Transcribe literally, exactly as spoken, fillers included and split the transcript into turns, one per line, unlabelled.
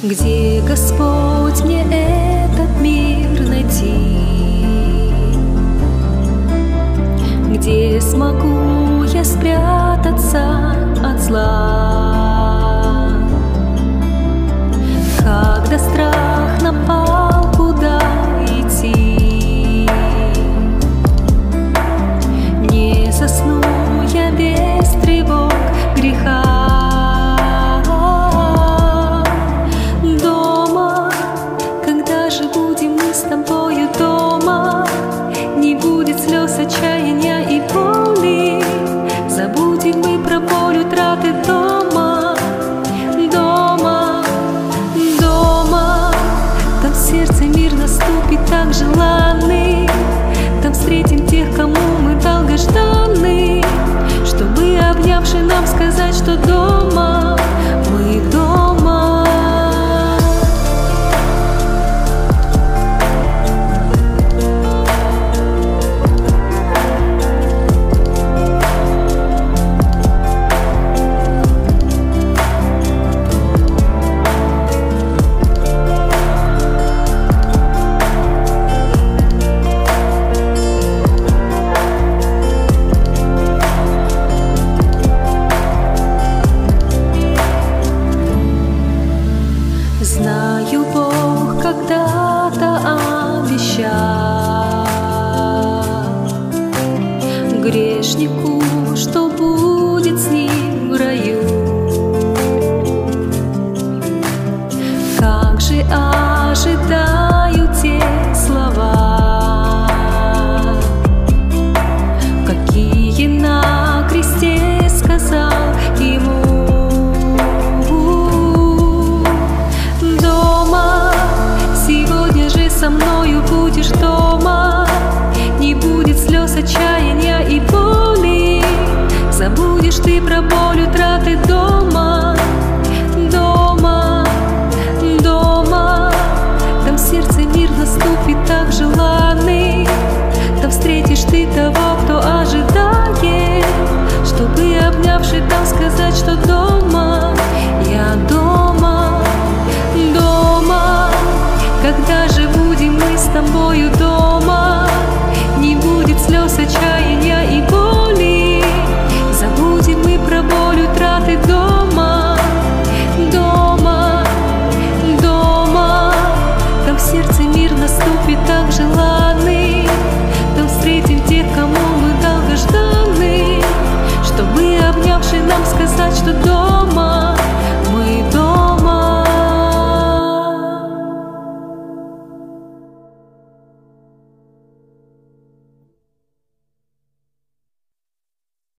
Где, Господь, мне этот мир найти? Где смогу я спрятаться от зла? Когда страх напал, куда идти? Не засну я без тревог греха. Дома, когда же будем мы с тобою дома, не будет слез, отчаяния и боли. Забудем мы про боль утраты дома. Дома, дома, там в сердце мир наступит так желанный. Там встретим тех, кому мы долгожданны, чтобы, обнявши, нам сказать, что дома, мы дома. Знаю, Бог когда-то обещал грешнику, что будет с ним в раю. Как же ожидаю те слова, какие на кресте сказал ему. Со мною будешь дома, не будет слез, отчаяния и боли. Забудешь ты про боль утраты дома. Дома, дома, там в сердце мир наступит так желанный. Там встретишь ты того, кто ожидает, чтобы, обнявши, там сказать, что дома, я дома. Дома, когда же будем мы с тобою дома, не будет слез, отчаяния и боли. Забудем мы про боль утраты дома. Дома, дома, там в сердце мир наступит так желанный. Там встретим тех, кому мы долгожданны, чтобы, обнявши, нам сказать, что дома.